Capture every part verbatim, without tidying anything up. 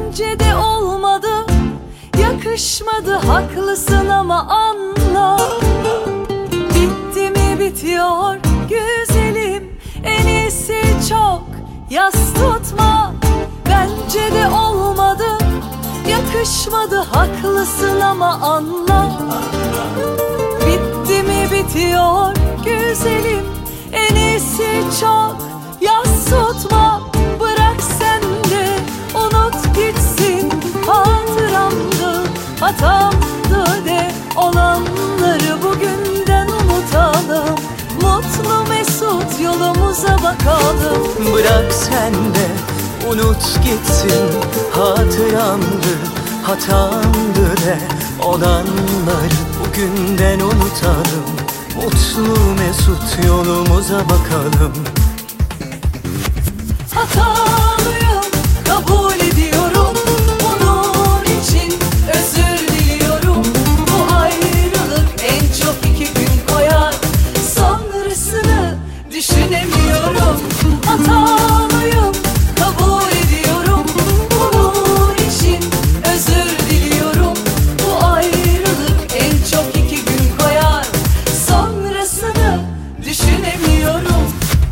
Bence de olmadı, yakışmadı, haklısın ama anla. Bitti mi bitiyor güzelim, en iyisi çok yas tutma. Bence de olmadı, yakışmadı, haklısın ama anla. Bitti mi bitiyor güzelim, en iyisi çok yas tutma. Bırak sen de unut gitsin, hatıramdı, hatamdı de. Olanları bugünden unutalım, mutlu mesut yolumuza bakalım. Bırak sen de unut gitsin, hatıramdı, hatamdı de. Olanları bugünden unutalım, mutlu mesut yolumuza bakalım. Hatalıyım, kabul ediyorum, bunun için özür diliyorum. Bu ayrılık en çok iki gün koyar, sonrasını düşünemiyorum. Hatalıyım, kabul ediyorum, bunun için özür diliyorum. Bu ayrılık en çok iki gün koyar, sonrasını düşünemiyorum.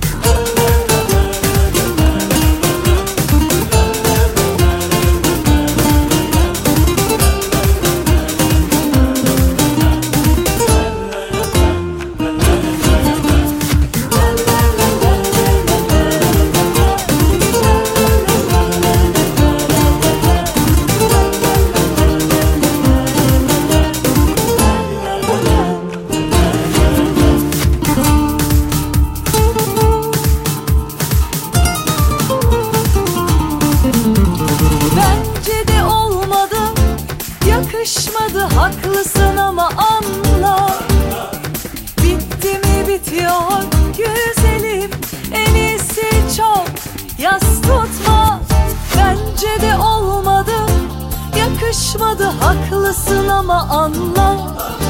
Bence de olmadı, yakışmadı, haklısın ama anla. Bitti mi bitiyor güzelim, en iyisi çok yas tutma. Bence de olmadı, yakışmadı, haklısın ama anla.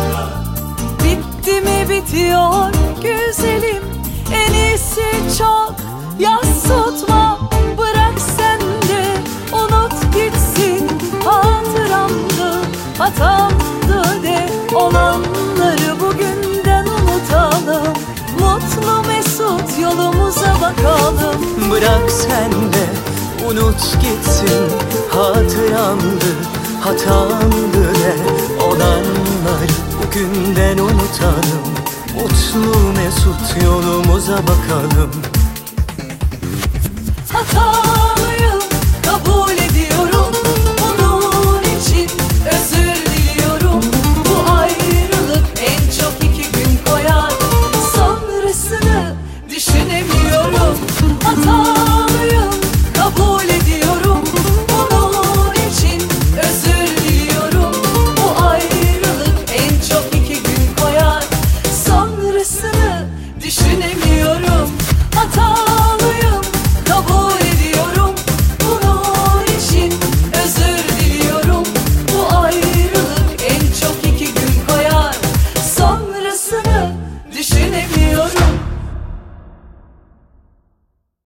Bitti mi bitiyor güzelim, en iyisi çok yas tutma. Bırak sen de unut gitsin, hatıramdı, hatamdı de. Olanları bugünden unutalım, mutlu mesut yolumuza bakalım. Bırak sen de unut gitsin, hatıramdı, hatamdı de. Olanları bugünden unutalım, mutlu mesut yolumuza bakalım. Hata